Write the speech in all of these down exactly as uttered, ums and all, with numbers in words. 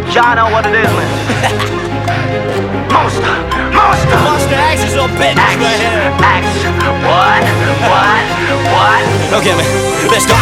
Y'all know what it is, man. Monster, monster. Monster X is all business X, right here. X, what, what, what? Okay, man, let's go.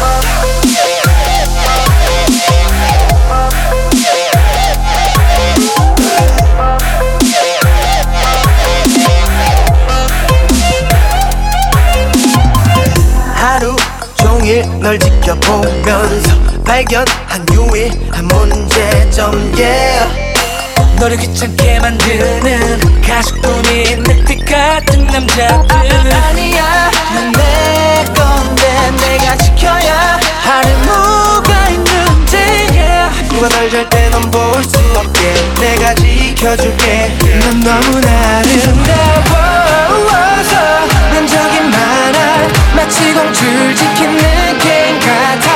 하루 종일 널 지켜보면서 발견한 유일한 문제점 yeah. 너를 귀찮게 만드는 가식돈인 늑대 같은 남자들 아니야 넌 내 건데 내가 지켜야 할 의무가 있는데 yeah. 누가 널 절대 넌 볼 수 없게 내가 지켜줄게 넌 너무나 아름다워서 난 저기 많아 마치 공주를 지킨 느낌 같아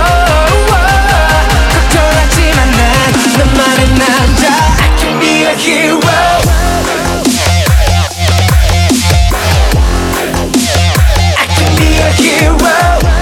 걱정하지만 난 너만의 남자 I can be a hero I can be a hero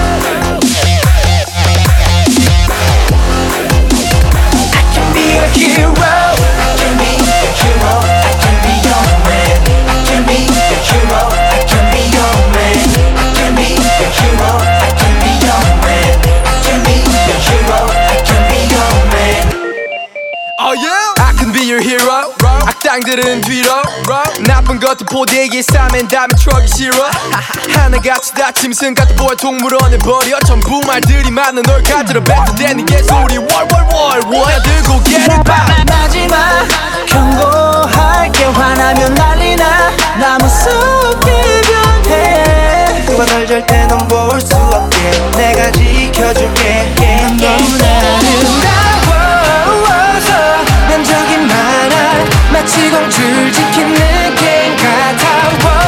I can be a hero I can be a hero I can be your man I can be a hero I can be your man I can be a hero I can be your man I can be a hero I can be your man Oh yeah? I can be your hero. 악당들은 뒤로 나쁜 것도 포대기에 싸맨 다음에 트럭이 싫어 하나같이 다 짐승 같은 보여 동물원에 버려 전부 말들이 많은 널 가지러 뱉어대는 개소리 월월월 월 들고 get it back 마지막 경고할게 화나면 난리나 나 무섭게 변해 누가 널 절대 넌 볼 수 없게 내가 지켜줄게 넌 너무나 아름다워서 난 저기 많아 마치 공주를 지킨 느낌 같아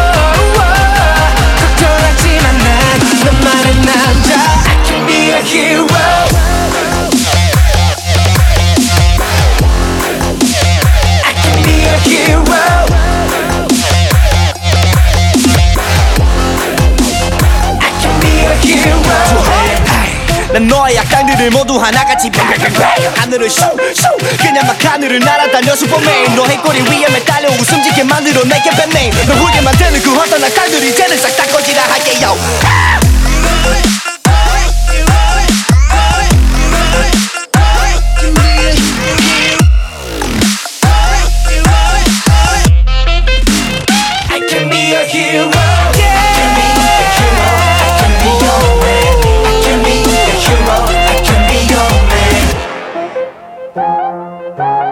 걱정하지만 난 너만의 남자 I can be a hero I can be a hero I can be a hero 난 너의 악당들을 모두 하나같이 하늘을 슈슈 그냥 막 하늘을 날아다녀 슈퍼맨 너의 꼬리 위에 매달려 웃음짓게 만들어 내게 뱉네 너 후게 만드는 그 어떤 악당들이 이제는 싹 다 꺼지라 할게요 I can be a hero I can be a hero I can be your man I can be a hero I can be your man